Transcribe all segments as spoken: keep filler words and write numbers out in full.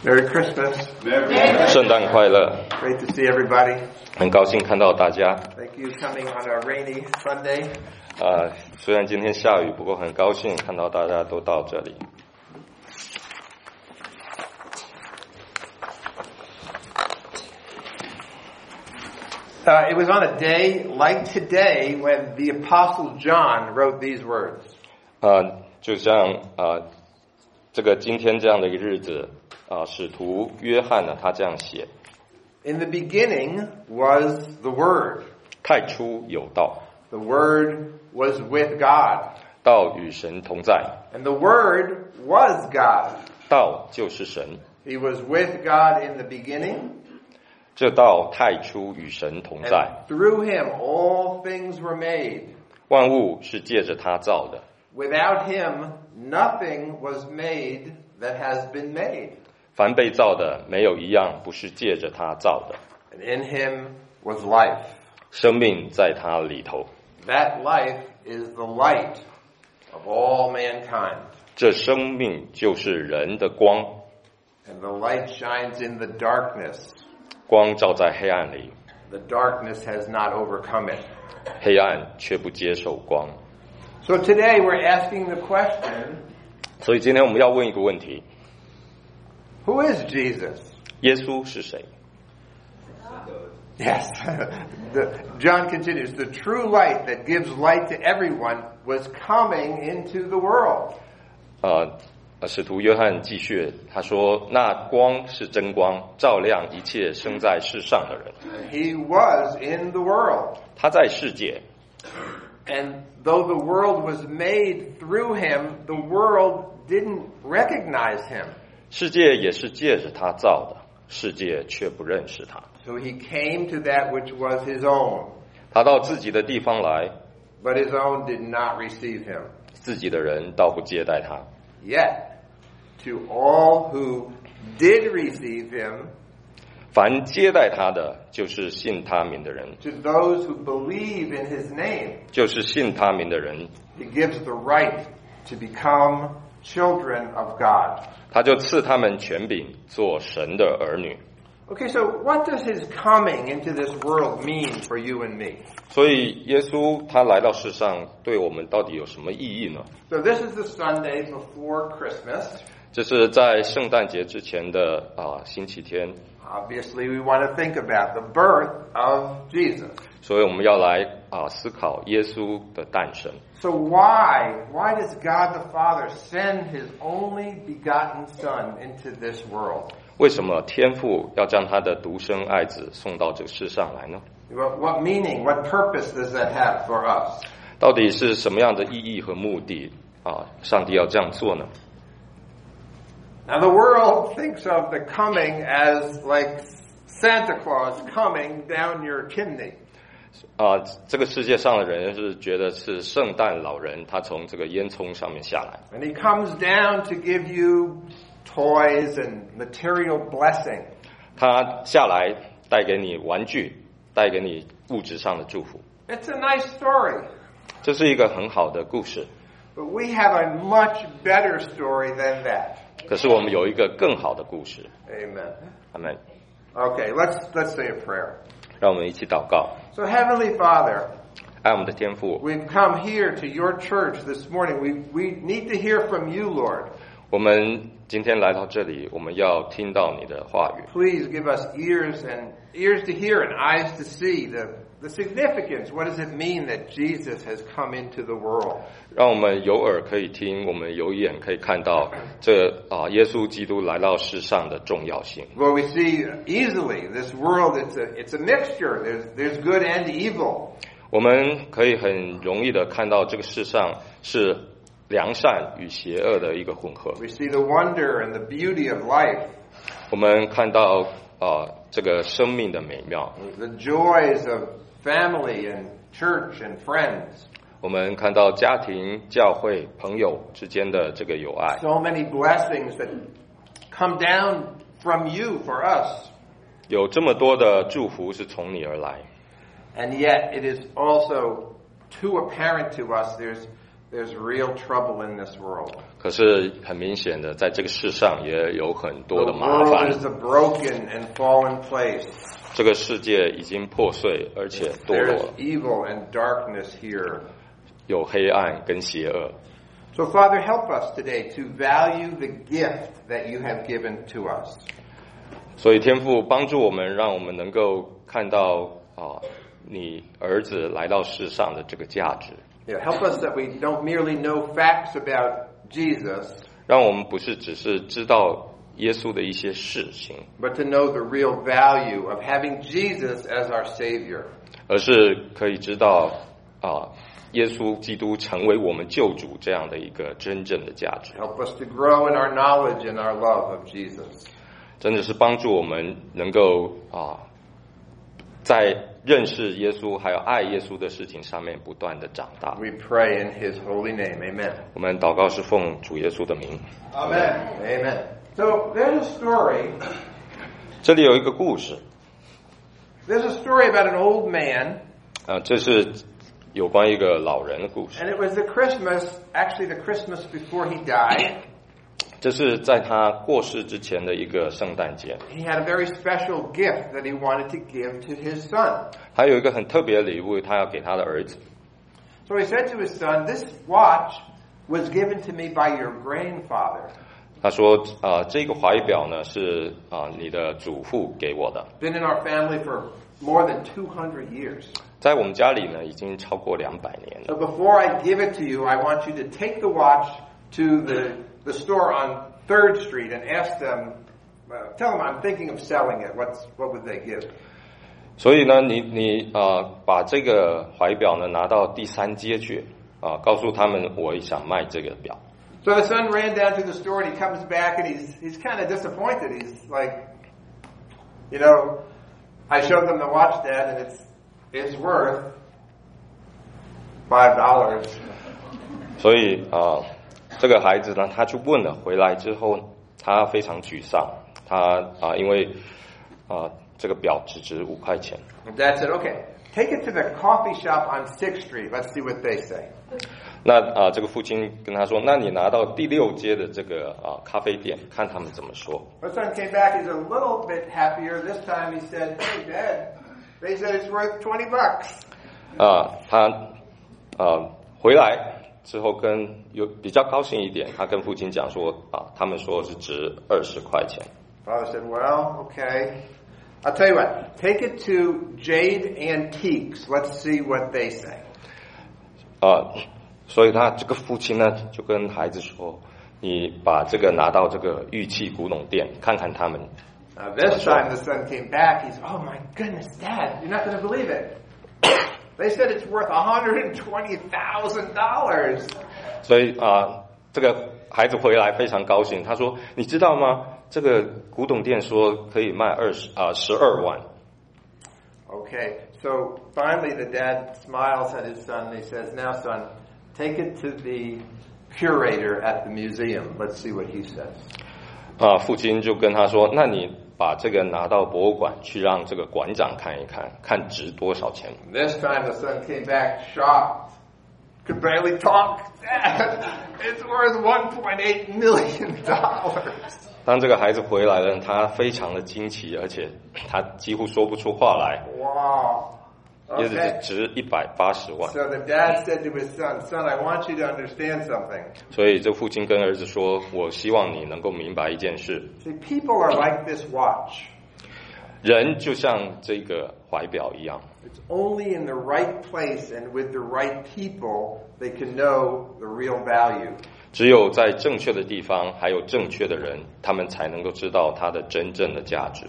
Merry Christmas. 圣诞快乐！ Great to see everybody. 很高兴看到大家。 Thank you coming on a rainy Sunday. 啊、呃，虽然今天下雨，不过很高兴看到大家都到这里。 Uh, it was on a day like today when the Apostle John wrote these words. 啊、呃，就像啊、呃，这个今天这样的一个日子啊、呃，使徒约翰呢，他这样写 In the beginning was the Word. 太初有道， The Word was with God. 道与神同在， And the Word was God. 道就是神。 He was with God in the beginning. 这道太初与神同在， And through him all things were made. 万物是借着他造的， Without him nothing was made that has been made. 凡被造的没有一样不是借着他造的。 And in him was life. 生命在他里头， That life is the light of all mankind. 这生命就是人的光， And the light shines in the darkness. 光照在黑暗里， The darkness has not overcome it. 黑暗却不接受光。 So today we're asking the question, 所以今天我们要问一个问题： who is Jesus? 耶稣是谁？ Yes. the, John continues, the true light that gives light to everyone was coming into the world. 呃，使徒约翰继续他说：“那光是真光，照亮一切生在世上的人。 He was in the world. 他在世界， And though the world was made through him, the world didn't recognize him. 世界也是借着他造的，世界却不认识他。 So he came to that which was his own, 他到自己的地方来， but his own did not receive him. 自己的人倒不接待他。 Yet, to all who did receive him, 凡接待他的，就是信他名的人， to those who believe in his name, 就是信他名的人， he gives the right to become children of God. 他就赐他们权柄做神的儿女。 Okay, so what does his coming into this world mean for you and me? 所以耶稣他来到世上，对我们到底有什么意义呢？ So this is the Sunday before Christmas. 这是在圣诞节之前的啊、星期天， Obviously, we want to think about the birth of Jesus. 所以我们要来啊、思考耶稣的诞生。 So why, why does God the Father send his only begotten Son into this world? 为什么天父要将他的独生爱子送到这个世上来呢？ What, what meaning, what purpose does that have for us? 到底是什么样的意义和目的啊？上帝要这样做呢？ Now the world thinks of the coming as like Santa Claus coming down your chimney. 啊，这个世界上的人是觉得是圣诞老人，他从这个烟囱上面下来， And he comes down to give you toys and material blessing. 他下来带给你玩具，带给你物质上的祝福。 It's a nice story. 这是一个很好的故事， But we have a much better story than that. 可是我们有一个更好的故事。 Amen. 阿们， Okay, let's let's say a prayer. 让我们一起祷告。 So Heavenly Father, 爱我们的天父， we've come here to your church this morning. We we need to hear from you, Lord. 我们今天来到这里，我们要听到你的话语。 Please give us ears and ears to hear and eyes to see the the significance. What does it mean that Jesus has come into the world? 让我们有耳可以听，我们有眼可以看到这啊，耶稣基督来到世上的重要性。 Well, we see easily this world. It's a it's a mixture. There's there's good and evil. 我们可以很容易的看到这个世上是良善与邪恶的一个混合。 We see the wonder and the beauty of life, 我们看到啊，这个生命的美妙， the joys of family and church and friends. 我们看到家庭、教会、朋友之间的这个友爱， So many blessings that come down from you for us. 有这么多的祝福是从你而来。 And yet it is also too apparent to us there's there's real trouble in this world. 可是很明显的，在这个世上也有很多 The 的麻 world 烦。 is a broken and fallen place. 这个世界已经破碎，而且堕 There 落 is 了， evil and darkness here. 有黑暗跟邪恶。 So, Father, help us today to value the gift that you have given to us. 所以天父帮助我们，让我们能够看到啊，你儿子来到世上的这个价值。 Yeah, help us that we don't merely know facts about Jesus, 让我们不是只是知道耶稣的一些事情， but to know the real value of having Jesus as our Savior. 而是可以知道啊，耶稣基督成为我们救主这样的一个真正的价值。 Help us to grow in our knowledge and our love of Jesus. 真的是帮助我们能够啊，在认识耶稣还有爱耶稣的事情上面不断的长大。 We pray in His holy name. Amen. 我们祷告是奉主耶稣的名。 Amen. Amen. So there's a story. 这里有一个故事， There's a story about an old man, 啊，这是有关一个老人的故事。 and it was the Christmas, actually the Christmas before he died. 这是在他过世之前的一个圣诞节， He had a very special gift that he wanted to give to his son. 还有一个很特别的礼物，他要给他的儿子。 So he said to his son, "This watch was given to me by your grandfather. 他说：“啊、这个怀表呢是啊、你的祖父给我的， Been in our family for more than two hundred years. 在我们家里呢已经超过两百年了。 So before I give it to you, I want you to take the watch to the, the store on third Street and ask them, uh, tell them I'm thinking of selling it. What's, what would they give?" 所以呢，你你啊、把这个怀表呢拿到第三街去啊、告诉他们我想卖这个表。 So the son ran down to the store and he comes back and he's, he's kind of disappointed. He's like, you know, I showed them the watch, Dad, and it's, it's worth five dollars. 所以啊、这个孩子呢，他去问了，回来之后他非常沮丧，他啊、因为啊、这个表只值五块钱。 And Dad said, okay, take it to the coffee shop on sixth Street. Let's see what they say. 那啊、这个父亲跟他说：“那你拿到第六街的这个啊、咖啡店，看他们怎么说。 My son came back. He's a little bit happier. This time he said, "Hey, Dad, they said it's worth twenty bucks." 啊、他啊、回来之后跟有比较高兴一点，他跟父亲讲说啊、他们说是值二十块钱。 Father said, "Well, okay. I'll tell you what. Take it to Jade Antiques. Let's see what they say." 啊、所以他这个父亲呢就跟孩子说：“你把这个拿到这个玉器古董店，看看他们。” Now, this time the son came back. He's, "Oh my goodness, Dad, you're not going to believe it. They said it's worth one hundred twenty thousand dollars." 所以啊、这个孩子回来非常高兴，他说：“你知道吗？这个古董店说可以卖二十啊十二万。” Okay, so finally the dad smiles at his son and he says, "Now, son, take it to the curator at the museum. Let's see what he says." 啊，父亲就跟他说：“那你把这个拿到博物馆去，让这个馆长看一看，看值多少钱。” This time the son came back shocked, could barely talk. "Dad, it's worth one point eight million dollars." 当这个孩子回来了，他非常的惊奇，而且他几乎说不出话来， Wow. 也只 Okay. 值一百八十万。 So the dad said to his son, "Son, I want you to understand something. 所以这父亲跟儿子说：“我希望你能够明白一件事， See, people are like this watch. 人就像这个怀表一样， It's only in the right place and with the right people they can know the real value." 只有在正确的地方，还有正确的人，他们才能够知道它的真正的价值。”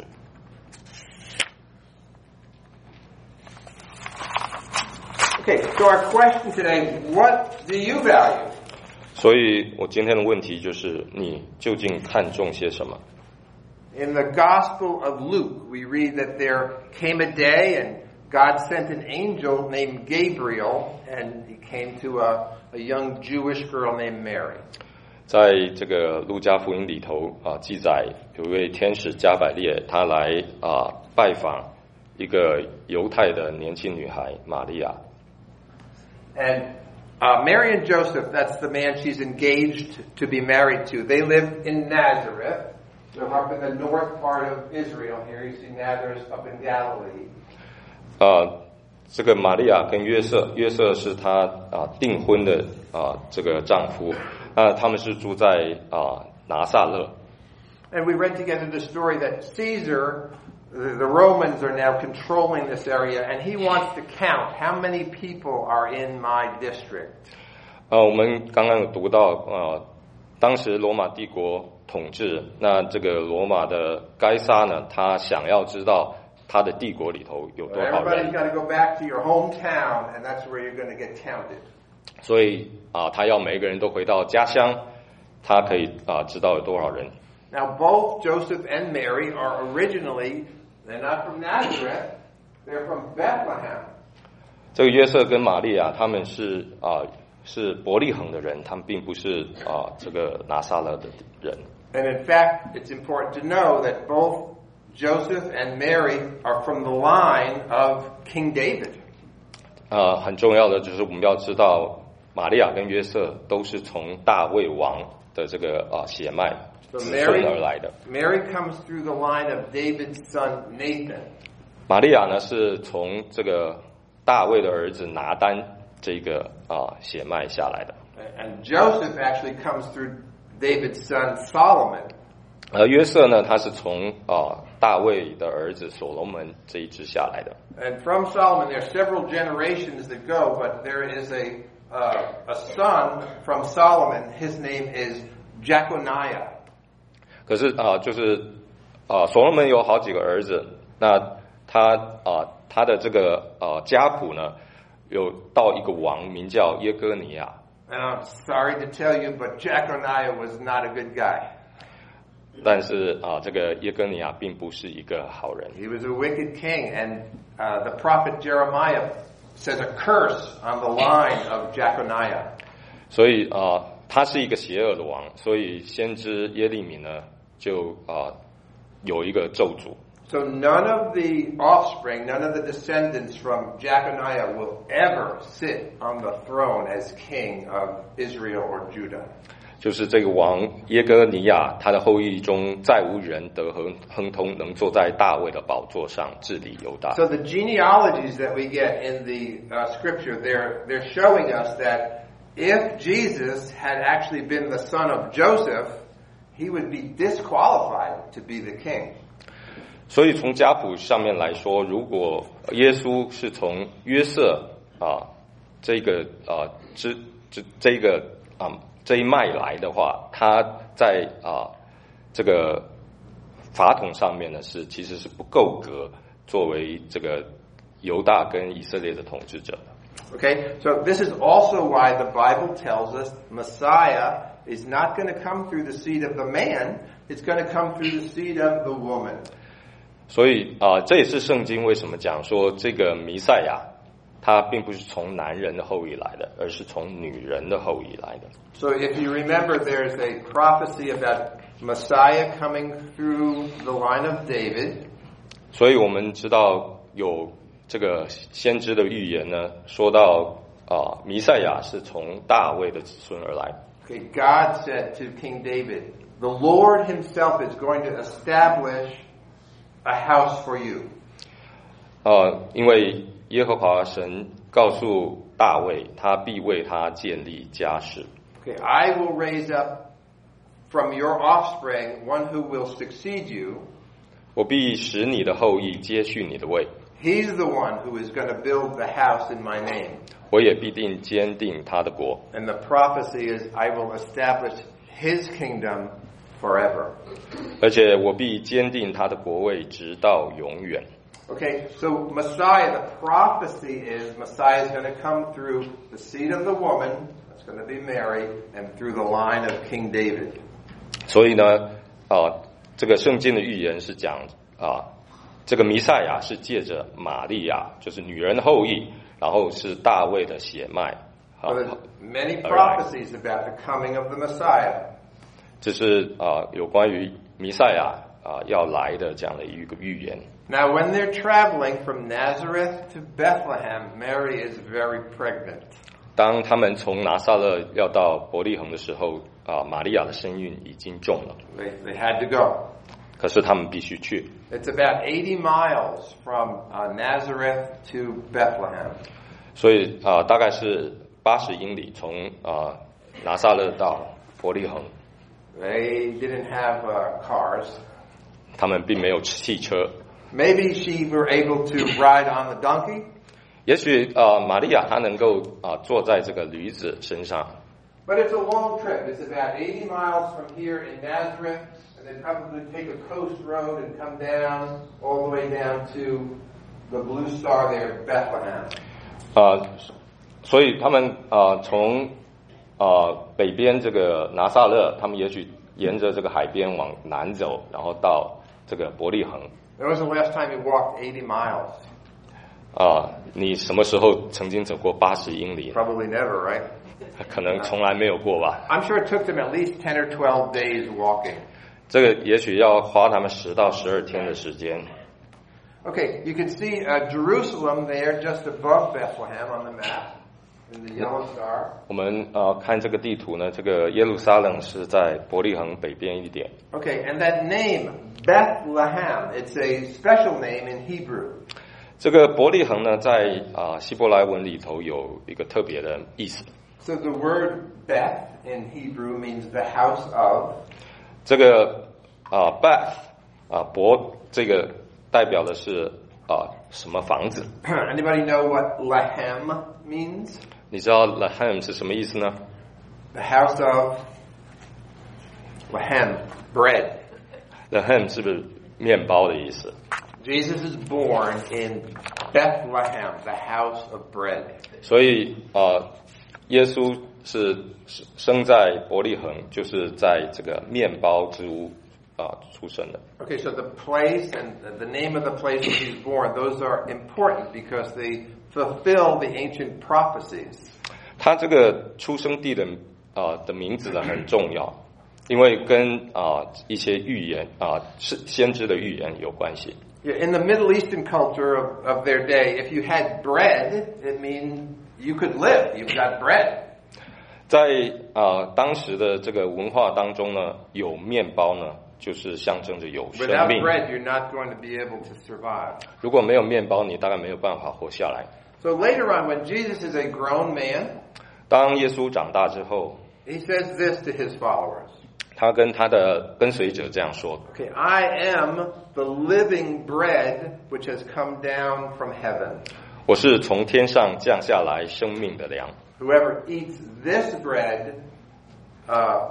Okay, so our question today, what do you value? 所以我今天的问题就是：你究竟看重些什么？ In the Gospel of Luke, we read that there came a day and God sent an angel named Gabriel, and he came to a, a young Jewish girl named Mary. 在这个路加福音里头啊，记载有一位天使加百列，他来啊拜访一个犹太的年轻女孩玛利亚。 And Uh, Mary and Joseph, that's the man she's engaged to be married to. They live in Nazareth. They're up in the north part of Israel. Here you see Nazareth up in Galilee. 呃，这个玛利亚跟约瑟，约瑟是她啊订婚的啊这个丈夫，那他们是住在啊拿撒勒。 And we read together the story that Caesar, the, the Romans are now controlling this area, and he wants to count how many people are in my district. 呃，我们刚刚有读到呃，当时罗马帝国统治，那这个罗马的该撒呢，他想要知道他的帝国里头有多少人。 Everybody's got to go back to your hometown, and that's where you're going to get counted. 所以啊，他要每一个人都回到家乡，他可以啊知道有多少人。 Now, both Joseph and Mary are originally, they're not from Nazareth, they're from Bethlehem. 这个约瑟跟玛利亚他们是啊是伯利恒的人，他们并不是啊这个拿撒勒的人。 And in fact, it's important to know that both Joseph and Mary are from the line of King David. 呃，很重要的就是我们要知道，玛利亚跟约瑟都是从大卫王的这个啊血脉 So 子 Mary, 孙而来的。 Mary comes through the line of David's son Nathan. 玛利亚呢是从这个大卫的儿子拿单这个啊血脉下来的。 And Joseph actually comes through David's son Solomon. 而约瑟呢，他是从啊大卫的儿子所罗门这一支下来的。 And from Solomon, there are several generations that go, but there is a uh, a son from Solomon. His name is Jeconiah. 可是啊，就是啊，所罗门有好几个儿子，那他啊，他的这个呃家谱呢，有到一个王名叫耶哥尼亚。 And I'm sorry to tell you, but Jeconiah was not a good guy. 但是啊，这个耶哥尼亚并不是一个好人。 He was a wicked king, and uh, the prophet Jeremiah says a curse on the line of Jeconiah. 所以啊，他是一个邪恶的王，所以先知耶利米呢，就啊有一个咒诅。 So none of the offspring, none of the descendants from Jeconiah will ever sit on the throne as king of Israel or Judah. 就是这个王耶哥尼亚，他的后裔中再无人得亨亨通，能坐在大卫的宝座上治理犹大。 So the genealogies that we get in the uh, scripture, they're they're showing us that if Jesus had actually been the son of Joseph, he would be disqualified to be the king. 所以从家谱上面来说，如果耶稣是从约瑟啊这个啊这这这个啊这一脉来的话，他在啊这个法统上面呢是其实是不够格作为这个犹大跟以色列的统治者的。 Okay, so this is also why the Bible tells us Messiah is not going to come through the seed of the man, it's going to come through the seed of the woman. 所以啊、呃，这也是圣经为什么讲说这个弥赛亚，他并不是从男人的后裔来的，而是从女人的后裔来的。 So if you remember, there's a prophecy about Messiah coming through the line of David. 所以我们知道有这个先知的预言呢，说到啊、呃，弥赛亚是从大卫的子孙而来。 Okay, God said to King David, the Lord himself is going to establish a house for you. 呃，因为耶和华神告诉大卫，他必为他建立家室。 Okay, I will raise up from your offspring one who will succeed you. 我必使你的后裔接续你的位， He's the one who is going to build the house in my name. 我也必定坚定他的国。 And the prophecy is, I will establish his kingdom forever. 而且我必坚定他的国位直到永远。 Okay, so Messiah, the prophecy is Messiah is going to come through the seed of the woman, that's going to be Mary, and through the line of King David. 所以呢，啊，这个圣经的预言是讲啊，这个弥赛亚是借着玛利亚，就是女人的后裔，然后是大卫的血脉。啊 So there's many prophecies about the coming of the Messiah. 这是啊有关于弥赛亚啊要来的这样的一个预言。 Now, when they're traveling from Nazareth to Bethlehem, Mary is very pregnant. 当他们从拿撒勒要到伯利恒的时候，啊，玛利亚的身孕已经重了。 They, they had to go. 可是他们必须去。 It's about eighty miles from uh, Nazareth to Bethlehem. 所以啊、呃，大概是八十英里，从啊、呃、拿撒勒到伯利恒。 They didn't have uh, cars. 他们并没有汽车。 Maybe she were able to ride on the donkey. 也许啊、呃，玛利亚她能够啊、呃、坐在这个驴子身上。 But it's a long trip. It's about eighty miles from here in Nazareth, and then probably take a coast road and come down all the way down to the Blue Star there, Bethlehem. 啊、呃，所以他们啊、呃、从啊、呃、北边这个拿撒勒，他们也许沿着这个海边往南走，然后到这个伯利恒。 When was the last time you walked eighty miles? 啊、呃，你什么时候曾经走过八十英里？ Probably never, right? 可能从来没有过吧。 I'm sure it took them at least ten or twelve days walking. 这个也许要花他们十到十二天的时间。 Okay, you can see uh, Jerusalem there just above Bethlehem on the map in the yellow star. 我们呃看这个地图呢，这个耶路撒冷是在伯利恒北边一点。 Okay, and that name, Bethlehem, it's a special name in Hebrew. 这个伯利恒呢，在啊、呃、希伯来文里头有一个特别的意思。 So the word Beth in Hebrew means the house of. 这个啊、呃、Beth 啊、呃、伯这个代表的是啊、呃、什么房子？ Anybody know what Lahem means? 你知道 Lahem 是什么意思呢？ The house of Lahem, bread. Lahem 是不是面包的意思？ Jesus is born in Bethlehem, the house of bread. 所以啊、呃，耶稣是生在伯利恒，就是在这个面包之屋啊、呃、出生的。 Okay, so the place and the name of the place where he's born, those are important because they fulfill the ancient prophecies. 他这个出生地的啊、呃、的名字呢很重要，因为跟啊、呃、一些预言啊、呃、是先知的预言有关系。 In the Middle Eastern culture of, of their day, if you had bread, it means you could live. You've got bread. 在啊、呃、当时的这个文化当中呢，有面包呢，就是象征着有生 Without 命。 bread, you're not going to be able to survive. 如果没有面包，你大概没有办法活下来。 So later on, when Jesus is a grown man, 当耶稣长大之后， he says this to his followers. 他跟他的跟随者这样说 Okay, I am the living bread which has come down from heaven. 我是从天上降下来生命的粮。 Whoever eats this bread, uh,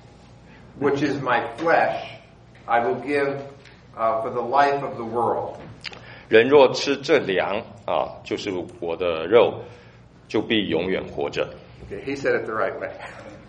which is my flesh, I will give uh, for the life of the world. 人若吃这粮啊，就是我的肉，就必永远活着。 Okay, he said it the right way.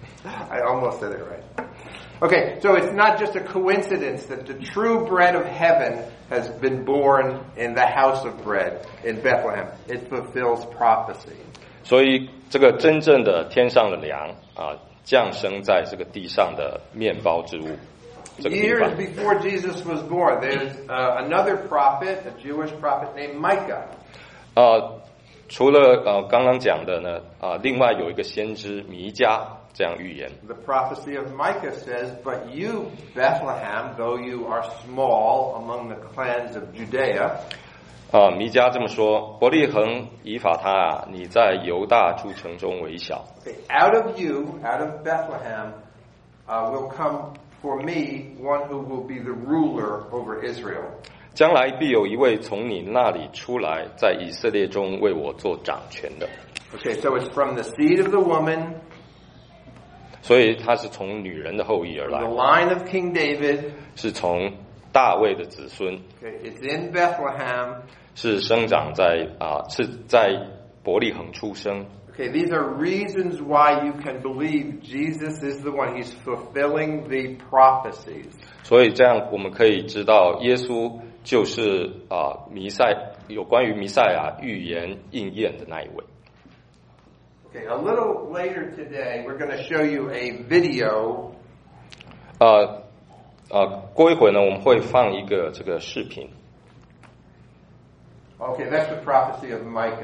I almost said it right. Okay, so it's not just a coincidence that the true bread of heaven has been born in the house of bread in Bethlehem. It fulfills prophecy. 所以这个真正的天上的粮啊，降生在这个地上的面包之屋。这个地 Years 方 before Jesus was born, there's uh, another prophet, a Jewish prophet named Micah. 啊，除了呃刚刚讲的呢啊，另外有一个先知弥迦这样预言。 The prophecy of Micah says, "But you, Bethlehem, though you are small among the clans of Judea," 啊，弥迦这么说：伯利恒以法他啊，你在犹大诸城中为小。 okay, out of you, out of Bethlehem, uh, will come for me one who will be the ruler over Israel. 将来必有一位从你那里出来，在以色列中为我做掌权的。 Okay, so it's from the seed of the woman, 所以他是从女人的后裔而 the 来， line of King David. 是从大卫的子孙， Okay, it's in Bethlehem. 是生长在啊，是在伯利恒出生。 Okay, these are reasons why you can believe Jesus is the one. He's fulfilling the prophecies. 所以这样我们可以知道，耶稣就是啊弥赛有关于弥赛亚预言应验的那一位。 Okay, a little later today, we're going to show you a video. 呃呃，过一会呢，我们会放一个这个视频。 Okay, that's the prophecy of Micah.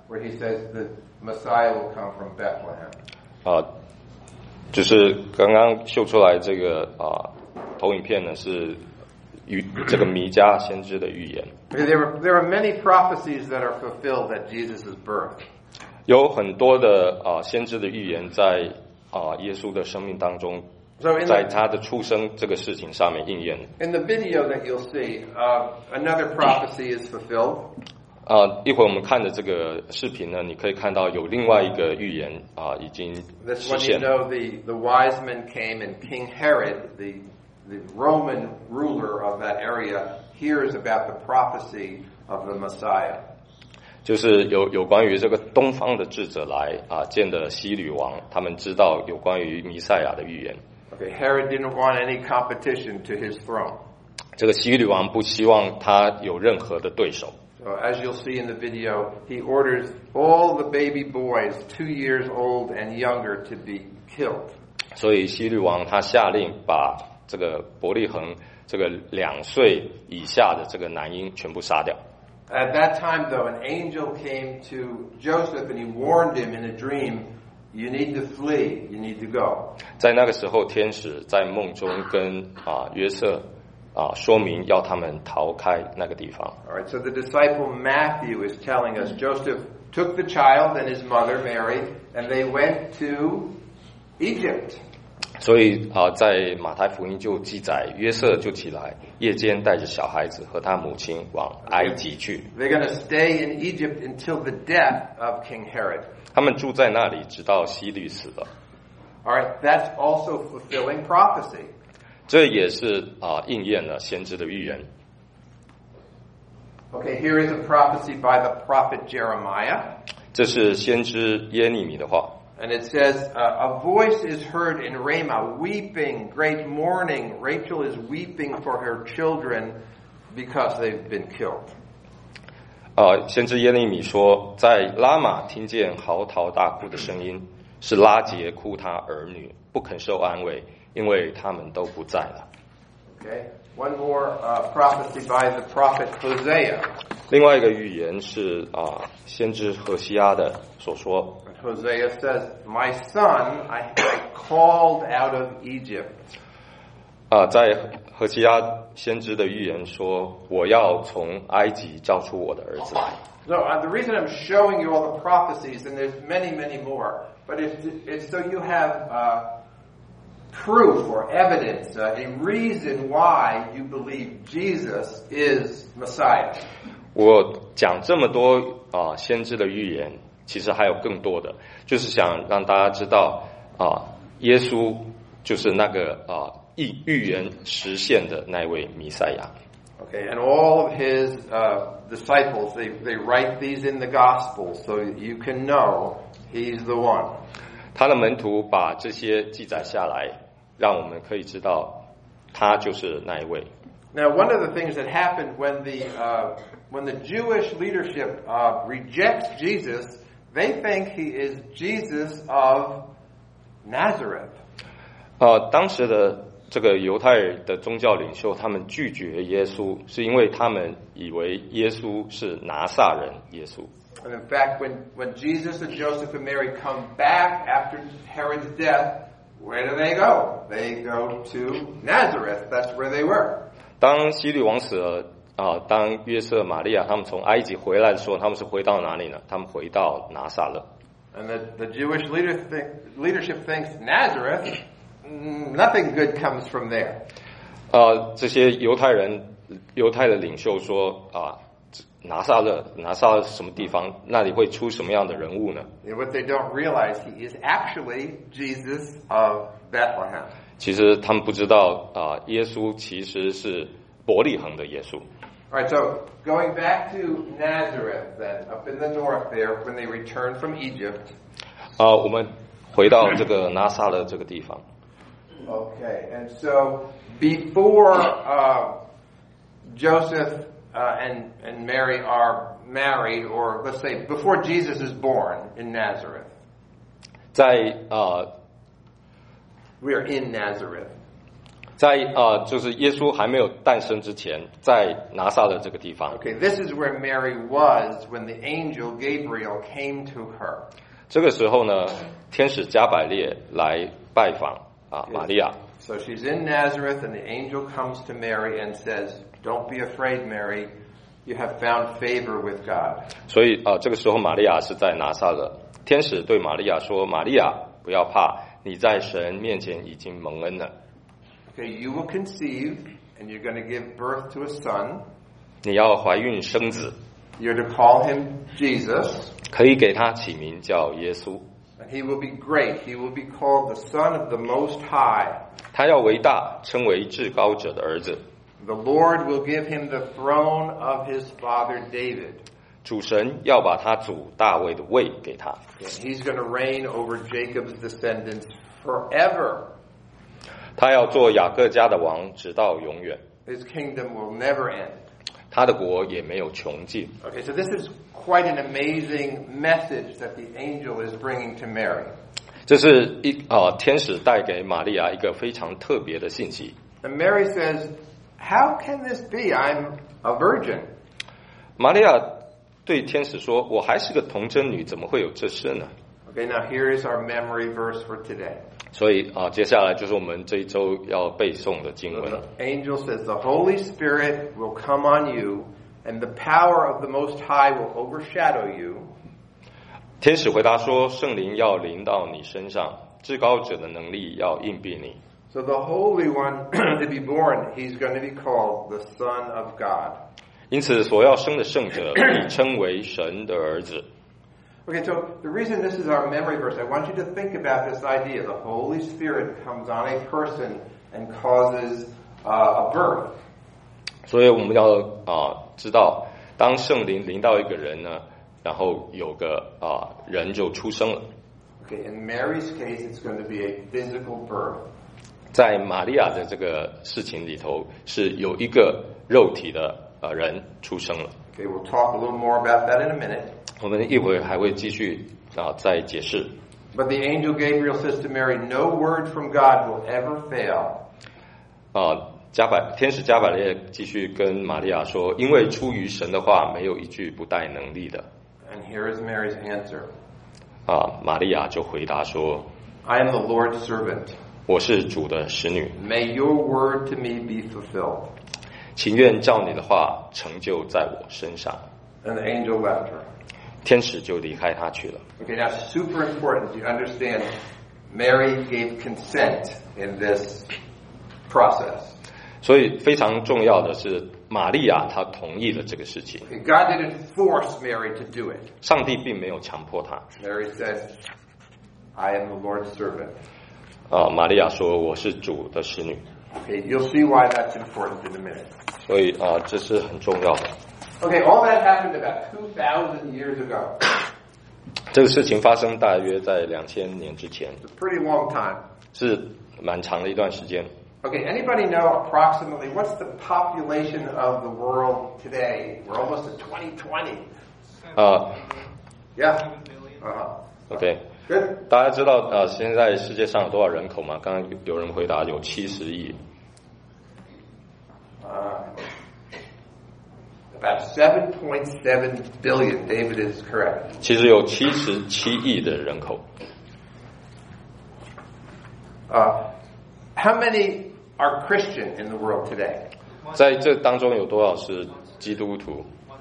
where he says the Messiah will come from Bethlehem. 啊，就是刚刚秀出来这个啊投影片呢，是预这个弥迦先知的预言。 There were there are many prophecies that are fulfilled at Jesus' birth. 有很多的啊先知的预言在啊耶稣的生命当中， So in 在 the, 他的出生这个事情上面应验。 in the video that you'll see, uh, another prophecy is fulfilled. 啊，一会儿我们看的这个视频呢，你可以看到有另外一个预言啊已经 This 实 one, you 现了。 know, the, the wise men came and King Herod, the, the Roman ruler of that area, hears about the prophecy of the Messiah. 就是有有关于这个东方的智者来啊见的希律王，他们知道有关于弥赛亚的预言。 Okay, Herod didn't want any competition to his throne. 这个希律王不希望他有任何的对手。 So as you'll see in the video, he orders all the baby boys, two years old and younger, to be killed. 所以希律王他下令把这个伯利恒这个两岁以下的这个男婴全部杀掉。 At that time, though, an angel came to Joseph and he warned him in a dream, you need to flee, you need to go. 在那个时候，天使在梦中跟啊约瑟啊说明要他们逃开那个地方。 All right, so the disciple Matthew is telling us Joseph took the child and his mother, Mary, and they went to Egypt. 所以啊，在马太福音就记载，约瑟就起来，夜间带着小孩子和他母亲往埃及去。 They're going to stay in Egypt until the death of King Herod. 他们住在那里，直到希律死了。 All right, that's also fulfilling prophecy. 这也是啊应验了先知的预言。 Okay, here is a prophecy by the prophet Jeremiah. 这是先知耶利米的话。 And it says, uh, a voice is heard in Ramah, weeping, great mourning. Rachel is weeping for her children because they've been killed. 啊，先知耶利米说，在拉玛听见嚎啕大哭的声音，是拉结哭他儿女，不肯受安慰，因为他们都不在了。 Okay, one more uh, prophecy by the prophet Hosea. 另外一个预言是啊，先知何西阿的所说。 Hosea says, my son, I, I called out of Egypt. 啊，在何西阿先知的预言说，我要从埃及召出我的儿子来。 So uh, the reason I'm showing you all the prophecies, and there's many, many more, but it's, it's so you have uh, proof or evidence, uh, a reason why you believe Jesus is Messiah. 我讲这么多啊，先知的预言。 其实还有更多的，就是想让大家知道啊，耶稣就是那个啊预预言实现的那位弥赛亚。 Okay, and all of his uh, disciples, they they write these in the Gospels so you can know he's the one. 他的门徒把这些记载下来，让我们可以知道他就是那一位。 Now, one of the things that happened when the uh, when the Jewish leadership uh, rejects Jesus. They think he is Jesus of Nazareth. 呃，当时的这个犹太的宗教领袖，他们拒绝耶稣，是因为他们以为耶稣是拿撒人耶稣。 And in fact, when when Jesus and Joseph and Mary come back after Herod's death, where do they go? They go to Nazareth. That's where they were. 当希律王死了。 啊，当约瑟、玛利亚他们从埃及回来的时候，他们是回到哪里呢？他们回到拿撒勒。 And the, the Jewish leader think, leadership thinks Nazareth, nothing good comes from there. 啊，这些犹太人、犹太的领袖说啊，拿撒勒，拿撒勒是什么地方？那里会出什么样的人物呢？ And what they don't realize, he is actually Jesus of Bethlehem. 其实他们不知道啊，耶稣其实是伯利恒的耶稣。 All right, so going back to Nazareth then, up in the north there, when they returned from Egypt. 啊，我们回到这个拿撒勒这个地方。 Okay, and so before uh, Joseph uh, and, and Mary are married, or let's say before Jesus is born in Nazareth. 在啊， We are in Nazareth. 在啊、呃，就是耶稣还没有诞生之前，在拿撒勒这个地方。 Okay, this is where Mary was when the angel Gabriel came to her. 这个时候呢，天使加百列来拜访啊玛利亚。 So she's in Nazareth, and the angel comes to Mary and says, "Don't be afraid, Mary. You have found favor with God." 所以啊、呃，这个时候玛利亚是在拿撒勒，天使对玛利亚说：“玛利亚，不要怕，你在神面前已经蒙恩了。” Okay, you will conceive, and you're going to give birth to a son. 你要怀孕生子， You're to call him Jesus. 可以给他起名叫耶稣。 And he will be great. He will be called the Son of the Most High. 他要为大，称为至高者的儿子。 The Lord will give him the throne of his father David. 主神要把他主大卫的位给他。 And he's going to reign over Jacob's descendants forever. 他要做雅各家的王，直到永远。 His kingdom will never end. 他的国也没有穷尽。 Okay, so this is quite an amazing message that the angel is bringing to Mary. 这是一啊、呃，天使带给玛利亚一个非常特别的信息。 And Mary says, "How can this be? I'm a virgin." 玛利亚对天使说：“我还是个童贞女，怎么会有这事呢？” Okay, now here is our memory verse for today. 所以啊、呃，接下来就是我们这一周要背诵的经文。 The angel says, "The Holy Spirit will come on you, and the power of the Most High will overshadow you." 天使回答说：“圣灵要临到你身上，至高者的能力要应庇你。” So the Holy One to be born, he's going to be called the Son of God. 因此，所要生的圣者被称为神的儿子。 Okay, so the reason this is our memory verse, I want you to think about this idea. The Holy Spirit comes on a person and causes uh, a birth. 所以我们要啊、呃、知道，当圣灵临到一个人呢，然后有个啊、呃、人就出生了。 Okay, in Mary's case, it's going to be a physical birth. 在玛利亚的这个事情里头，是有一个肉体的呃人出生了。 Okay, we'll talk a little more about that in a minute. 我们一会儿还会继续啊、呃、再解释。 But the angel Gabriel says to Mary, "No word from God will ever fail." 啊，加百天使加百列继续跟玛利亚说，因为出于神的话，没有一句不带能力的。 And here is Mary's answer. 啊，玛利亚就回答说， "I am the Lord's servant. 我是主的使女， May your word to me be fulfilled." 情愿照你的话成就在我身上。 And the angel left her. 天使就离开他去了。 Okay, now super important. You understand, Mary gave consent in this process. 所以非常重要的是，玛利亚她同意了这个事情。 Okay, God didn't force Mary to do it. 上帝并没有强迫她。 Mary said, "I am the Lord's servant." 啊，玛利亚说：“我是主的使女。” Okay, you'll see why that's important in a minute. 所以啊，这是很重要的。 Okay, all that happened about two thousand years ago. 这个事情发生大约在两千年之前， It's a pretty long time. 是蛮长的一段时间。 Okay, anybody know approximately what's the population of the world today? We're almost at twenty twenty. 啊 Yeah. Uh-huh. ，OK， Good. 大家知道啊，现在世界上有多少人口吗？刚刚有人回答有七十亿。 Uh, about seven point seven billion. David is correct. 其实有七十七亿的人口。 Uh, how many are Christian in the world today? 在这当中有多少是基督徒？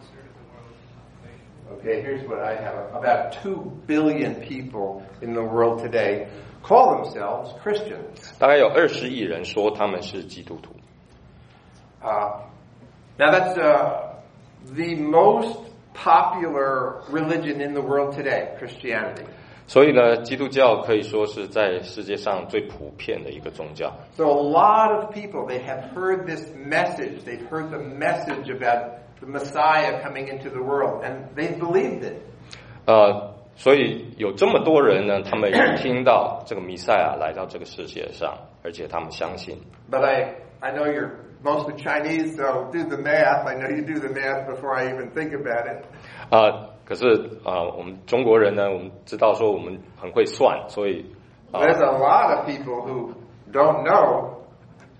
Okay, here's what I have. About two billion people in the world today call themselves Christians. 大概有二十亿人说他们是基督徒。 Uh, now that's uh, the most popular religion in the world today, Christianity. 所以呢，基督教可以说是在世界上最普遍的一个宗教。 So a lot of people, they have heard this message. They've heard the message about the Messiah coming into the world, and they've believed it. 呃，所以有这么多人呢，他们也听到这个弥赛亚来到这个世界上，而且他们相信。 But I, I know you're mostly Chinese, so do the math. I know you do the math before I even think about it. 啊、呃，可是啊、呃，我们中国人呢，我们知道说我们很会算，所以、呃、 There's a lot of people who don't know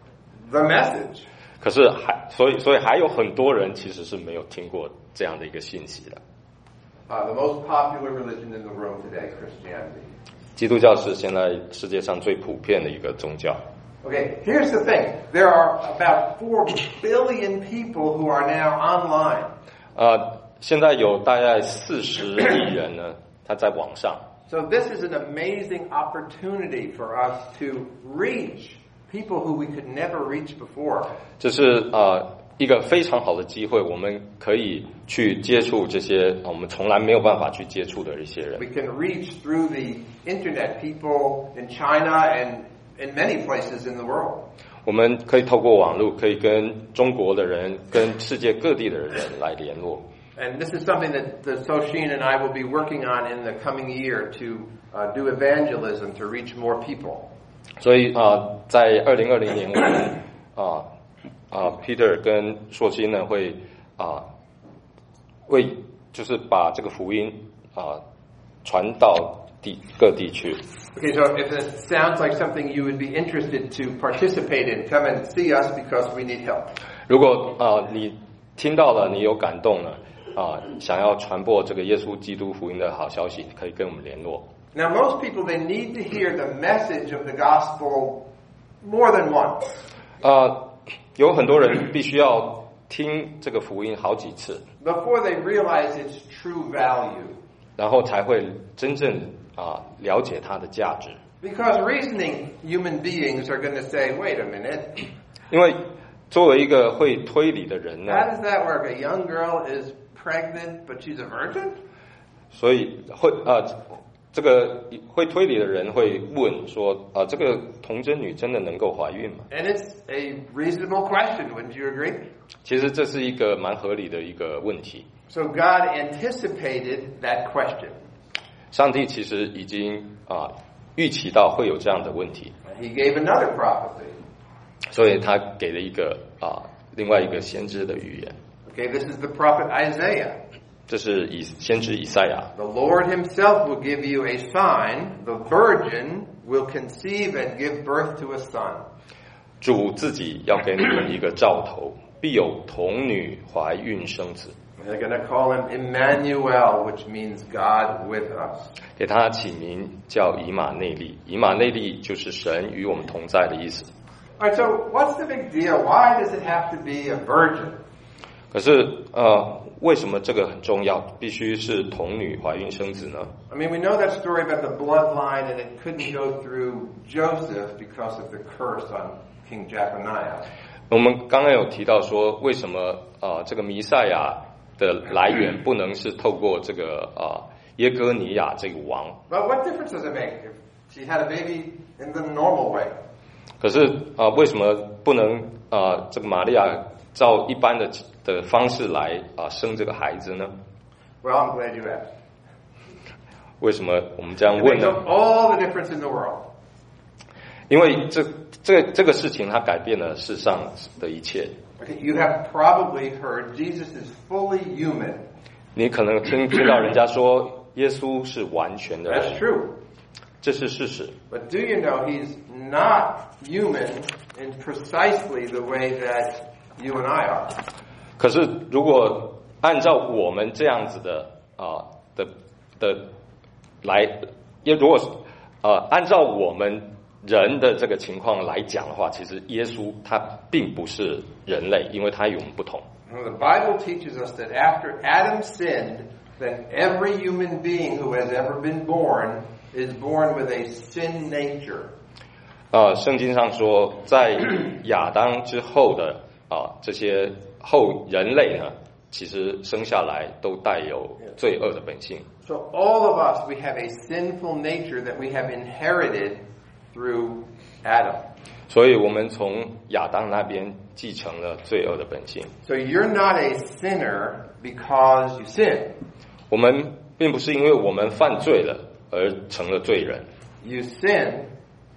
the message. 可是还所以所以还有很多人其实是没有听过这样的一个信息的。 Uh, the most popular religion in the world today, Christianity. 基督教是现在世界上最普遍的一个宗教。 Okay, here's the thing. There are about four billion people who are now online. 呃，现在有大概四十亿人呢，他在网上。 So this is an amazing opportunity for us to reach people who we could never reach before. 这是呃一个非常好的机会，我们可以去接触这些我们从来没有办法去接触的一些人。 We can reach through the internet people in China and in many places in the world. 我们可以透过网络，可以跟中国的人、跟世界各地的人来联络。 And this is something that the Soshin and I will be working on in the coming year to uh, do evangelism to reach more people. 所以啊、呃，在二零二零年，我们啊。呃啊、uh, ，Peter 跟硕新呢会啊、uh, 为就是把这个福音啊、uh, 传到地各地去。 Okay, so if it sounds like something you would be interested to participate in, come and see us because we need help. 如果啊、uh, 你听到了，你有感动了啊、uh, 想要传播这个耶稣基督福音的好消息，可以跟我们联络。 Now, most people they need to hear the message of the gospel more than once. 啊、uh,。有很多人必须要听这个福音好几次 before they realize its true value. 然后才会真正啊了解它的价值。 Because reasoning human beings are going to say, "Wait a minute." 因为作为一个会推理的人呢 How does that work? A young girl is pregnant, but she's a virgin? 所以会啊这个会推理的人会问说啊这个童贞女真的能够怀孕吗 And it's a reasonable question, wouldn't you agree? 其实这是一个蛮合理的一个问题。 So God anticipated that question. 上帝其实已经啊预期到会有这样的问题。 He gave another prophecy. 所以他给了一个啊另外一个先知的预言。 Okay, this is the prophet Isaiah. 这是以先知以赛亚。 The Lord himself will give you a sign. The virgin will conceive and give birth to a son. 主自己要给你们一个兆头，必有童女怀孕生子。 They're going to call him Emmanuel, which means God with us. 给他起名叫以马内利，以马内利就是神与我们同在的意思。 All right, so what's the big deal? Why does it have to be a virgin? 可是呃，为什么这个很重要？必须是童女怀孕生子呢？ I mean, we know that story about the bloodline, and it couldn't go through Joseph because of the curse on King Jeconiah. 我们刚刚有提到说，为什么啊、呃、这个弥赛亚的来源不能是透过这个啊、呃、耶哥尼亚这个王？ But what difference does it make if she had a baby in the normal way? 可是啊、呃，为什么不能啊、呃、这个玛利亚照一般的的方式来啊、呃、生这个孩子呢？ Well, I'm glad you asked. 为什么我们这样 It 问 makes 呢？ all the difference in the world. 因为这这个这个事情它改变了世上的一切。 Okay, you have probably heard Jesus is fully human. 你可能听听到人家说耶稣是完全的 That's 人， true. 这是事实。 But do you know he's not human in precisely the way that you and I are? 可是如果按照我们这样子的啊、呃、的的来，也如果呃按照我们人的这个情况来讲的话，其实耶稣他并不是人类，因为他与我们不同。 The Bible teaches us that after Adam sinned, then every human being who has ever been born is born with a sin nature. 呃，圣经上说，在亚当之后的啊、呃、这些后人类呢，其实生下来都带有罪恶的本性。 So all of us, we have a sinful nature that we have inherited through Adam. 所以我们从亚当那边继承了罪恶的本性。 So you're not a sinner because you sin. 我们并不是因为我们犯罪了而成了罪人， You sin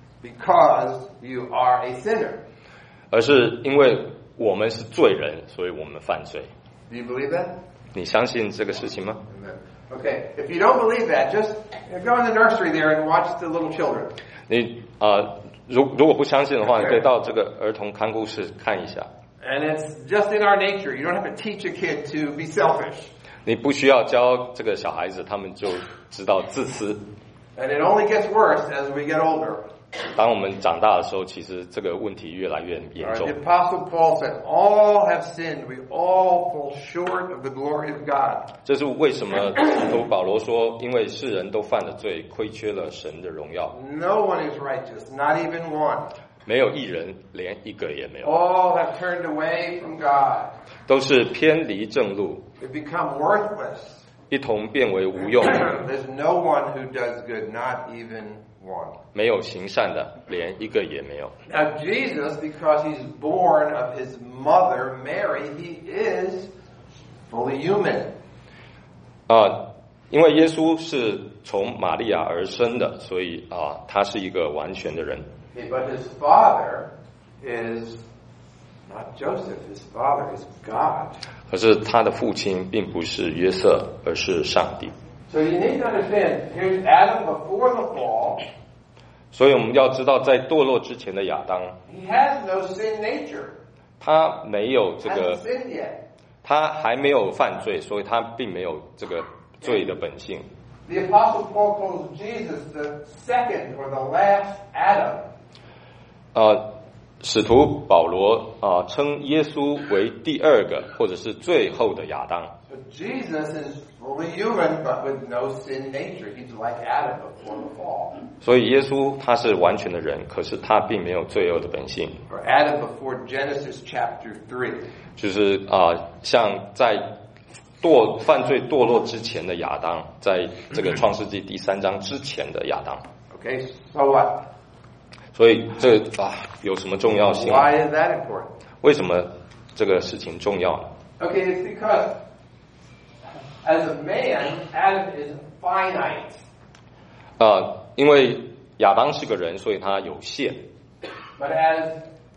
because you are a sinner. 而是因为我们是罪人，所以我们犯罪。 Do you believe that? 你相信这个事情吗？ Okay, if you don't believe that, just go in the nursery there and watch the little children. 你啊、呃， 如如果不相信的话，你可以到这个儿童看顾室看一下。 And it's just in our nature. You don't have to teach a kid to be selfish. 你不需要教这个小孩子，他们就知道自私。 And it only gets worse as we get older. 当我们长大的时候，其实这个问题越来越严重。 The Apostle Paul said, all have sinned. We all fall short of the glory of God. 这是为什么使徒保罗说，因为世人都犯了罪，亏缺了神的荣耀。 No one is righteous, not even one. 没有一人，连一个也没有。 All have turned away from God. 都是偏离正路， They become worthless. 一同变为无用。 There's no one who does good, not even one. 没有行善的，连一个也没有。 Now Jesus, because he's born of his mother, Mary, he is fully human. 啊，因为耶稣是从玛利亚而生的，所以啊，他是一个完全的人。 But his father is not Joseph. His father is God. 可是他的父亲并不是约瑟，而是上帝。 So you need to understand, here's Adam before the fall. 所以我们要知道，在堕落之前的亚当， He has no sin nature. 他没有这个 Hasn't sinned yet. 他还没有犯罪，所以他并没有这个罪的本性。 The Apostle Paul calls Jesus the second or the last Adam. 呃，使徒保罗啊、呃、称耶稣为第二个或者是最后的亚当。 So Jesus is fully human, but with no sin nature. He's like Adam before the fall. 所以耶稣他是完全的人，可是他并没有罪恶的本性。 Or Adam before Genesis chapter three. 就是啊、呃，像在堕犯罪堕落之前的亚当，在这个创世纪第三章之前的亚当。 Okay, so what? 所以这啊有什么重要性？ Why is that important? 为什么这个事情重要呢？ Okay, it's because as a man, Adam is finite. 呃，因为亚当是个人，所以他有限。 But as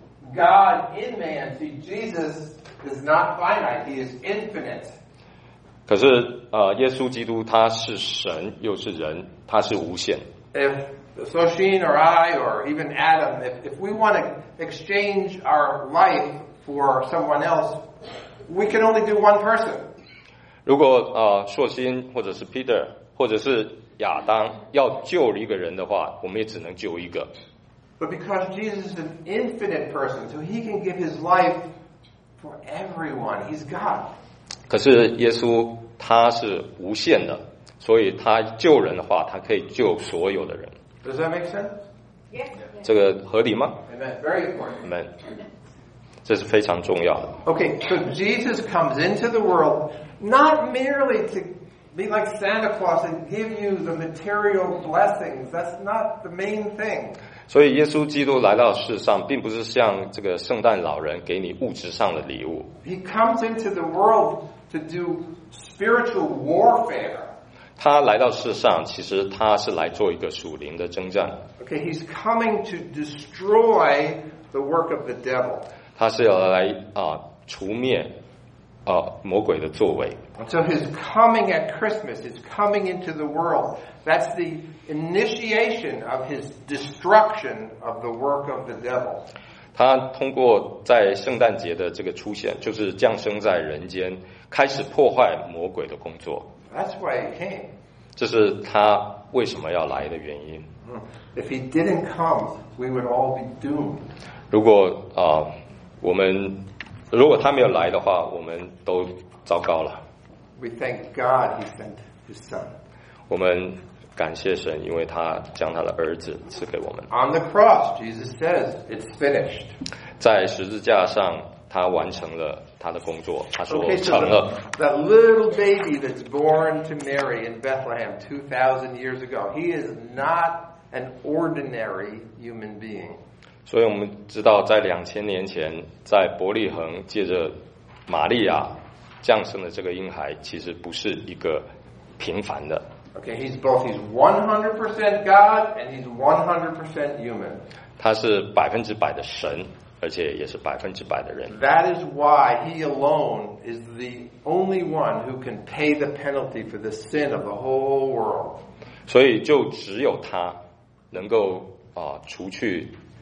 God in man, see, Jesus is not finite. He is infinite. 可是呃，耶稣基督他是神又是人，他是无限。 If Soshin or I or even Adam, if, if we want to exchange our life for someone else, we can only do one person. 如果呃硕新或者是 Peter 或者是亚当要救一个人的话，我们也只能救一个。 But because Jesus is an infinite person, so he can give his life for everyone. He's God. 可是耶稣他是无限的，所以他救人的话，他可以救所有的人。 Does that make sense? Yes. 这个合理吗？ Amen. Very important. 我们这是非常重要的。 Okay, so Jesus comes into the world not merely to be like Santa Claus and give you the material blessings. That's not the main thing. 所以耶稣基督来到世上，并不是像这个圣诞老人给你物质上的礼物。 He comes into the world to do spiritual warfare. 他来到世上，其实他是来做一个属灵的征战。 Okay, he's coming to destroy the work of the devil. 他是要来啊、呃、除灭啊、呃、魔鬼的作为。 And so his coming at Christmas, his coming into the world, that's the initiation of his destruction of the work of the devil. 他通过在圣诞节的这个出现，就是降生在人间，开始破坏魔鬼的工作。 That's why he came. 这是他为什么要来的原因。 If he didn't come, we would all be doomed. 如果啊、呃、我们如果他没有来的话，我们都糟糕了。 We thank God he sent his son. 我们感谢神，因为他将他的儿子赐给我们。 On the cross, Jesus says, it's finished. 在十字架上，他完成了他的工作。他说 Okay, so 成了。 the, that little baby that's born to Mary in Bethlehem two thousand years ago, he is not an ordinary human being. 所以我们知道，在两千年前，在伯利恒借着玛利亚降生的这个婴孩，其实不是一个平凡的。 Okay, he's both, he's one hundred percent God and he's one hundred percent human. 他是百分之百的神，而且也是百分之百的人。 That is why he alone is the only one who can pay the penalty for the sin of the whole world. 所以就只有他能够啊、呃、除去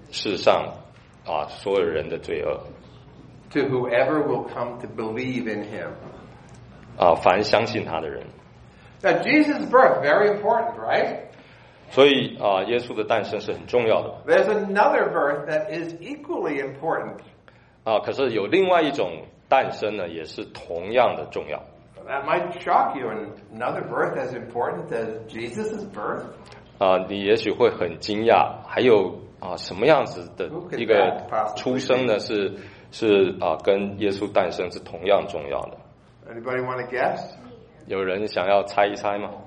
世上啊所有人的罪恶。 To whoever will come to believe in him. 啊，凡相信他的人。 Now Jesus' birth, very important, right? 所以啊，耶稣的诞生是很重要的。 There's another birth that is equally important. 啊，可是有另外一种诞生呢，也是同样的重要。 That might shock you, and another birth as important as Jesus' birth. 啊，你也许会很惊讶，还有啊什么样子的一个出生呢？是是啊，跟耶稣诞生是同样重要的。 Anybody want to guess? 有人想要猜一猜吗？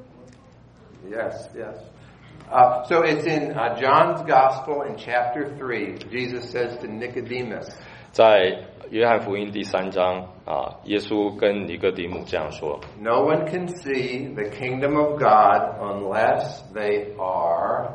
Yes, yes. Uh, so it's in uh, John's Gospel in chapter three. Jesus says to Nicodemus. 在约翰福音第三章啊，耶稣跟尼哥底母这样说 No one can see the kingdom of God unless they are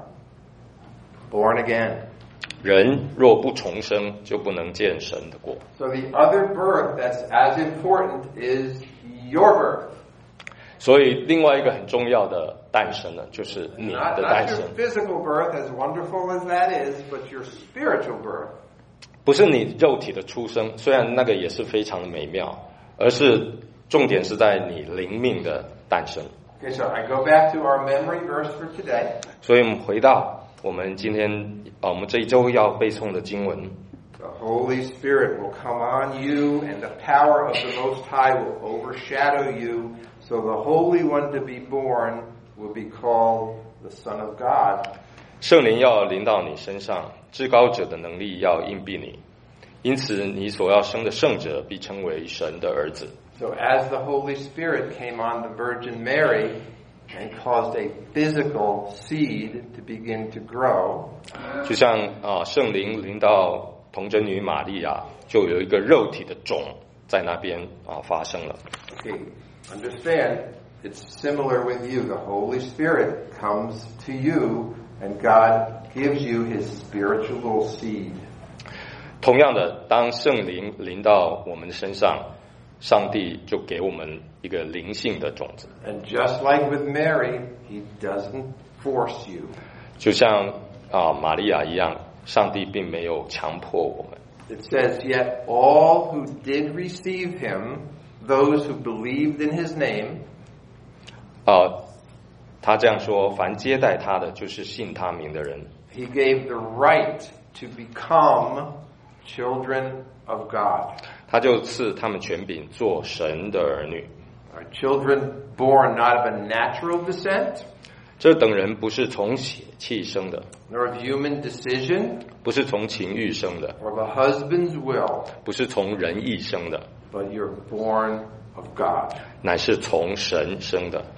born again. 人若不重生，就不能见神的国。 So the other birth that's as important is your birth. 所以另外一个很重要的诞生呢，就是你 Not, 的 not 诞 your 生， physical birth, as wonderful as that is, but your spiritual birth. 不是你肉体的出生，虽然那个也是非常的美妙，而是重点是在你灵命的诞生。 Okay, so I go back to our memory verse for today. 所以我们回到我们今天啊，我们这一周要背诵的经文。 The Holy Spirit will come on you, and the power of the Most High will overshadow you. So the Holy One to be born will be called the Son of God. 圣灵要临到你身上，至高者的能力要荫蔽你，因此你所要生的圣者必称为神的儿子。 So as the Holy Spirit came on the Virgin Mary and caused a physical seed to begin to grow, 就像啊，圣灵临到童贞女玛利亚，就有一个肉体的种在那边啊发生了。 okay, understand, it's similar with you. The Holy Spirit comes to you and God gives you his spiritual seed. 同样的，当圣灵临到我们身上，上帝就给我们一个灵性的种子。 And just like with Mary, he doesn't force you. 就像啊玛利亚一样，上帝并没有强迫我们。 It says, yet all who did receive him, those who believed in his name, 啊，他这样说：凡接待他的，就是信他名的人。 he gave the right to become children of God. 他就赐他们权柄做神的儿女。 Are children born not of a natural descent, 这等人不是从血气生的， nor of human decision, 不是从情欲生的， or of a husband's will, 不是从人意生的， but you're born of God. 乃是从神生的。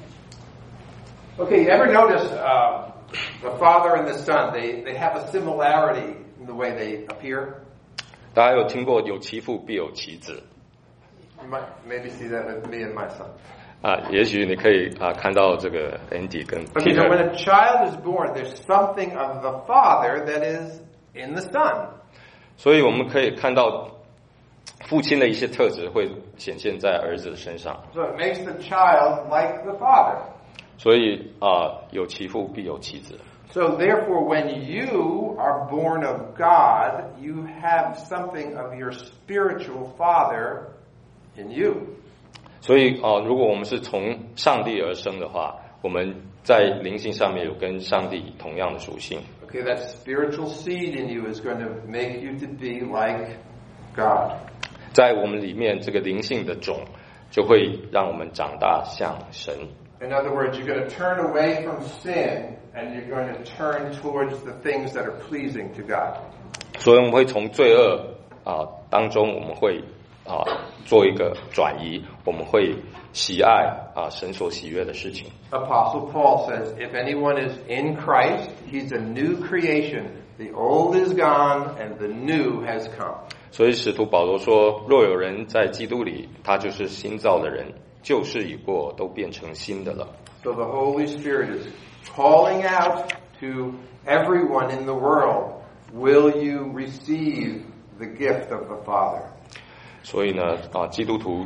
Okay, you ever notice uh, the Father and the Son, they, they have a similarity in the way they appear? 大家有听过有其父必有其子 You might maybe see that with me and my son. 啊？也许你可以啊看到这个 Andy 跟 Okay, so when Peter， a child is born, there's something of the Father that is in the Son. 所以我们可以看到父亲的一些特质会显现在儿子的身上。 So it makes the child like the Father. 所以啊，有其父必有其子。 So therefore, when you are born of God, you have something of your spiritual Father in you. 所以啊，如果我们是从上帝而生的话，我们在灵性上面有跟上帝同样的属性。 Okay, that spiritual seed in you is going to make you to be like God. 在我们里面，这个灵性的种就会让我们长大像神。 In other words, you're going to turn away from sin and you're going to turn towards the things that are pleasing to God. 所以我们会从罪恶啊当中，我们会啊做一个转移，我们会喜爱啊神所喜悦的事情。 Apostle Paul says, if anyone is in Christ, he's a new creation. The old is gone and the new has come. 所以使徒保罗说：若有人在基督里，他就是新造的人，旧事已过，都变成新的了。 So the Holy Spirit is calling out to everyone in the world, will you receive the gift of the Father? 所以呢，啊，基督徒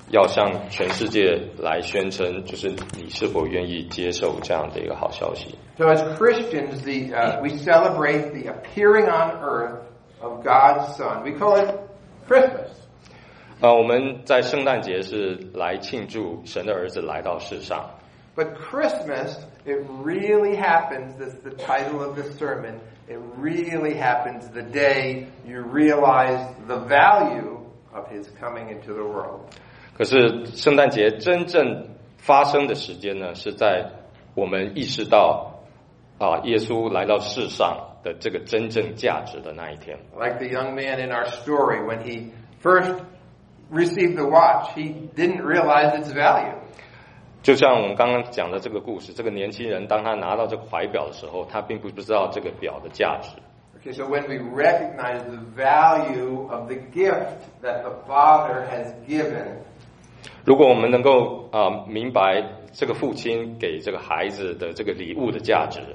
要向全世界来宣称，就是你是否愿意接受这样的一个好消息。 So as Christians, the uh, we celebrate the appearing on earth of God's Son. We call it Christmas. 呃，我们在圣诞节是来庆祝神的儿子来到世上。 But Christmas, it really happens, this is the title of this sermon, it really happens the day you realize the value of His coming into the world. 可是圣诞节真正发生的时间呢，是在我们意识到啊，耶稣来到世上的这个真正价值的那一天。 Like the young man in our story, when he first received the watch, he didn't realize its value. 就像我们刚刚讲的这个故事，这个年轻人当他拿到这个怀表的时候，他并不知道这个表的价值。 Okay, so when we recognize the value of the gift that the Father has given, 如果我们能够啊、呃、明白这个父亲给这个孩子的这个礼物的价值，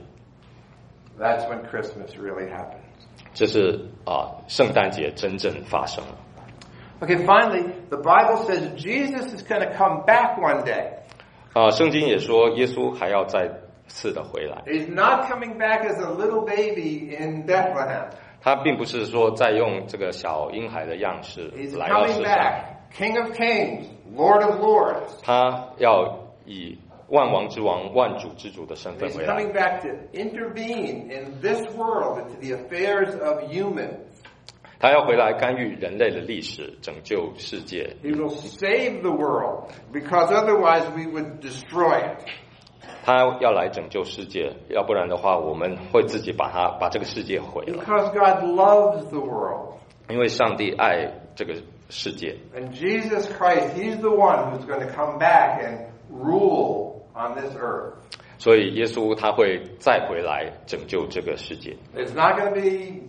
that's when Christmas really happens. 这是啊、呃、圣诞节真正发生了。 Okay, finally, the Bible says Jesus is going to come back one day. 啊、呃，圣经也说耶稣还要再次的回来。 He's not coming back as a little baby in Bethlehem. 他并不是说再用这个小婴孩的样式 He's 来到 coming 世上， back, King of Kings, Lord of Lords. 他要以万王之王、万主之主的身份 He's 回来。 coming back to intervene in this world, into the affairs of humans. 他要回来干预人类的历史，拯救世界。 He will save the world, because otherwise we would destroy it. 他要来拯救世界，要不然的话，我们会自己把它把这个世界毁了。 Because God loves the world. 因为上帝爱这个世界， And Jesus Christ, He's the one who's going to come back and rule on this earth. 所以耶稣他会再回来拯救这个世界。 It's not going to be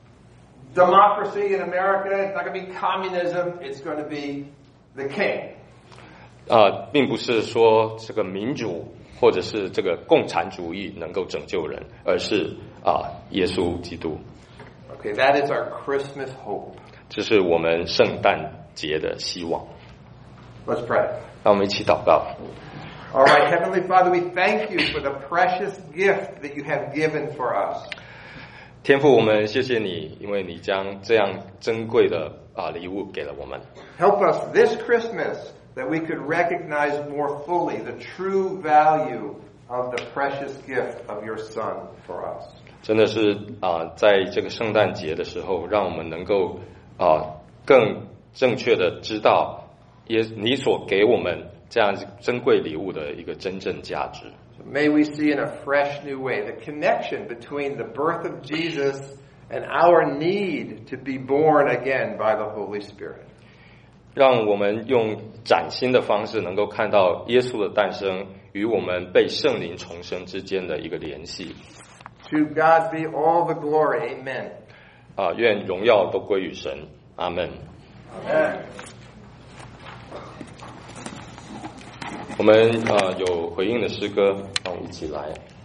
democracy in America. It's not going to be communism. It's going to be the king. 啊、呃，并不是说这个民主或者是这个共产主义能够拯救人，而是啊、呃，耶稣基督。 Okay, that is our Christmas hope. 这是我们圣诞节的希望。 Let's pray. 让我们一起祷告。 All right, Heavenly Father, we thank you for the precious gift that you have given for us. 天父，我们谢谢你，因为你将这样珍贵的啊礼物给了我们。 Help us this Christmas that we could recognize more fully the true value of the precious gift of your Son for us. 真的是啊，在这个圣诞节的时候，让我们能够啊更正确的知道也你所给我们这样珍贵礼物的一个真正价值。 May we see in a fresh new way the connection between the birth of Jesus and our need to be born again by the Holy Spirit. 让我们用崭新的方式能够看到耶稣的诞生与我们被圣灵重生之间的一个联系。 To God be all the glory. Amen. 啊，愿荣耀都归于神。阿们。 Amen. 我们啊有回应的诗歌，让我们一起来。